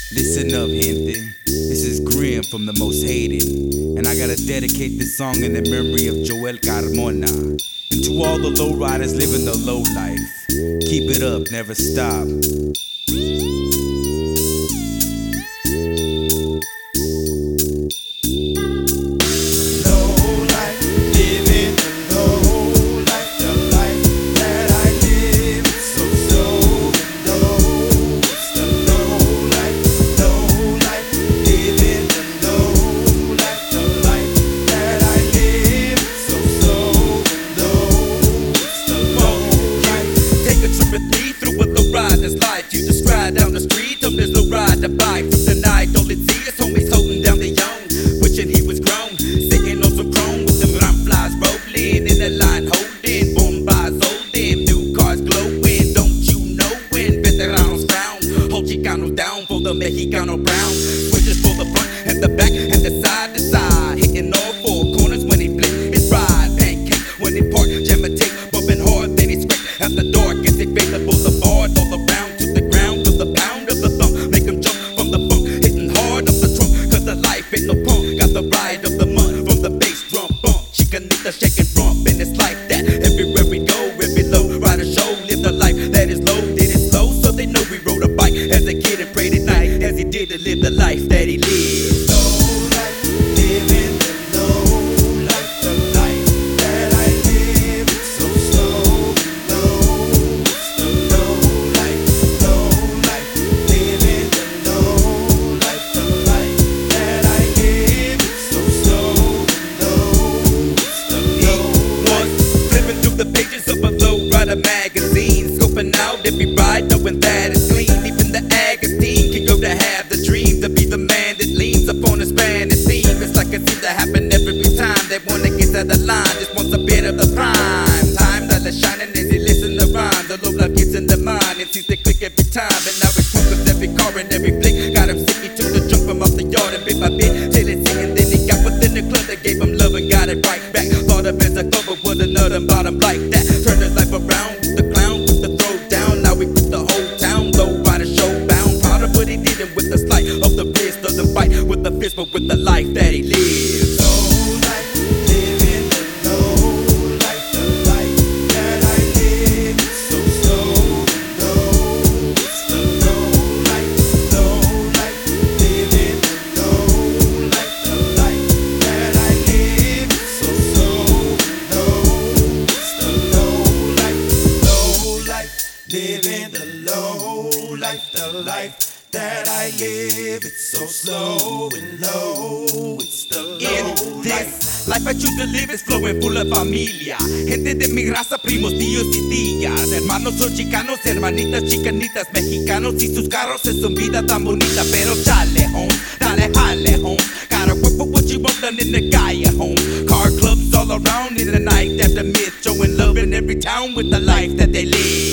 Listen up, gente. This is Grim from The Most Hated, and I gotta dedicate this song in the memory of Joel Carmona. And to all the lowriders living the low life, keep it up, never stop. You just ride down the street, there's no ride to buy. From the night, all it see is homies holding down the young, wishing he was grown, sitting on some chrome with them round flies rolling in the line, holding bombas holding, new cars glowing. Don't you know when veteranos frown, hold Chicanos down for the Mexicano brown, switches for the front and the back and the side to side, hitting all four corners when he blink his ride, pancake when he park, jam a tape, bumping hard, then he scrape at the door, gets it the boulevard, all around. Ain't no punk, got the ride of the month from the bass drum bump. Chicanita shaking rump, and it's like that everywhere we go. Every low rider show, live the life that is low, did it slow, so they know we rode a bike as a kid and prayed at night as he did to live the life that he lived. Low life, living the low life, the life that I live. It's so slow, low, it's the low life, living the low life, the life that I live. It's so slow, low, it's the low life. Flipping through the pages of a low rider magazine, scoping out every ride, knowing that it's clean. Even the Agostine can go to have the dream to be the man that leans upon his Spanish theme. It's like it seems to happen every time they wanna get to the line, just wants a bit of the prime time that is shining as he listen to rhyme. The low life gets in the mind and seems to click every time, and now it's cool with every car and every flick. Got him sick, he took the junk from off the yard and bit by bit till it's singing. Then he got within the club that gave him love and got it right back. Thought of as a cover with another bottom like that. Turned his life around with the clown, with the throw down. Now we put the whole town low rider show bound. Proud of what he did and with the slight of the wrist, doesn't fight with the fist but with the life that he lives. Low life, living the low life, the life that I live. It's so slow, low, it's the low life, living the low life, the life that I live. It's so slow, low, it's the low life, living the low life, the life that I live. It's so slow and low, it's the low In this life I choose to live is flowing full of familia. Gente de mi raza, primos, tíos y tías. Hermanos son chicanos, hermanitas, chicanitas, mexicanos y sus carros es una vida tan bonita. Pero chale, home, dale, jale, home. Gotta work for what you want done in the calle, home. Car clubs all around in the night after mid, showing love in every town with the life that they live.